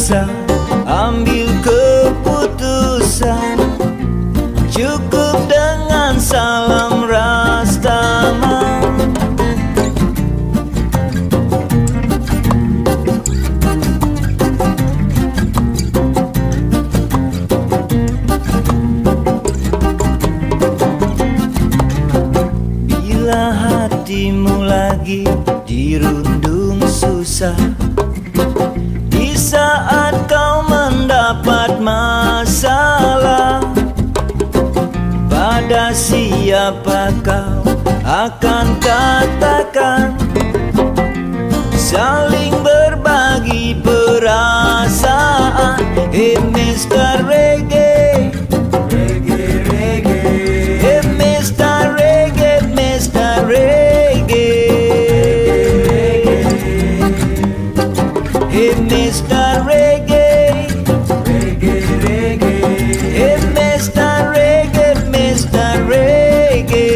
bisa ambil keputusan. Cukup dengan salam Rastaman. Bila hatimu lagi dirundung susah, di saat kau mendapat masalah, pada siapa kau akan katakan? Saling berbagi perasaan. Hey Mr. Reggae, Reggae, Reggae. Hey Mr. Reggae, Mr. Reggae. Hey Mr. Reggae, Reggae, Reggae. Hey Mr. Reggae, Mr. Reggae.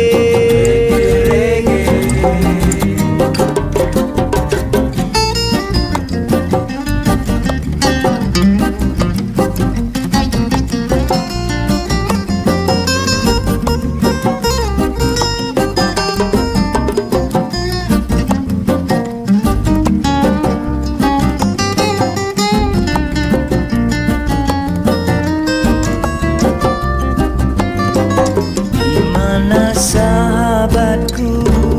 Dimana sahabatku?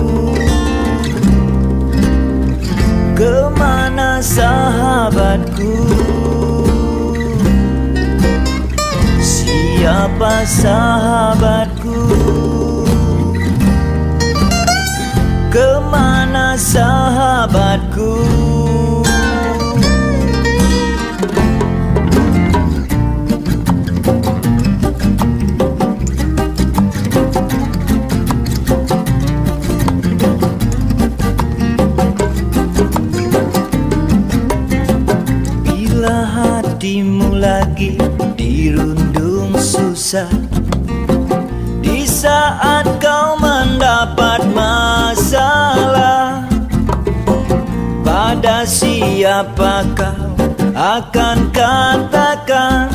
Kemana sahabatku? Siapa sahabatku? Kemana sahabatku? Bila hatimu lagi dirundung susah, di saat kau mendapat masalah, pada siapa kau akan katakan?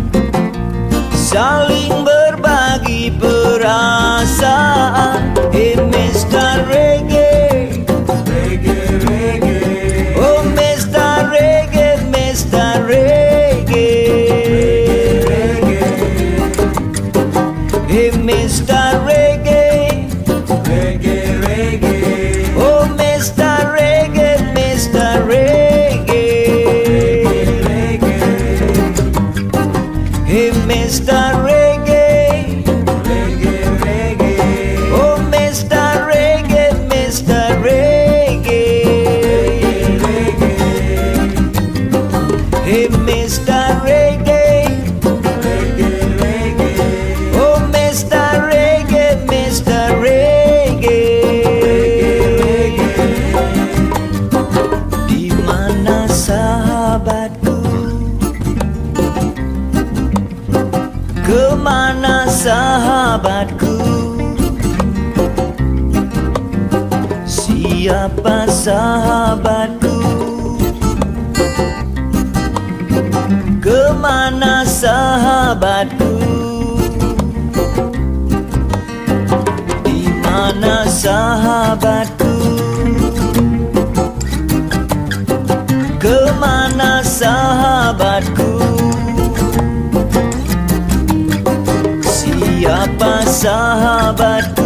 Saling berbagi perasaan. Hey Mr. Reggae, Reggae, Reggae. Oh Mr. Reggae, Mr. Reggae, Reggae. Hey Mr. Reggae, Reggae, Reggae. Oh Mr. Reggae, Mr. Reggae, Reggae. Hey Mr. Reggae, Reggae, Reggae. Oh Mr. Reggae, Mr. Reggae, Reggae. Hey Mr. Reggae, Reggae, Reggae. Oh Mr. Reggae, Mr. Reggae, Reggae. Dimana sahabatku? Kemana sahabatku? Siapa sahabatku? Kemana sahabatku? Dimana sahabatku? Kemana sahabatku? Siapa sahabatku?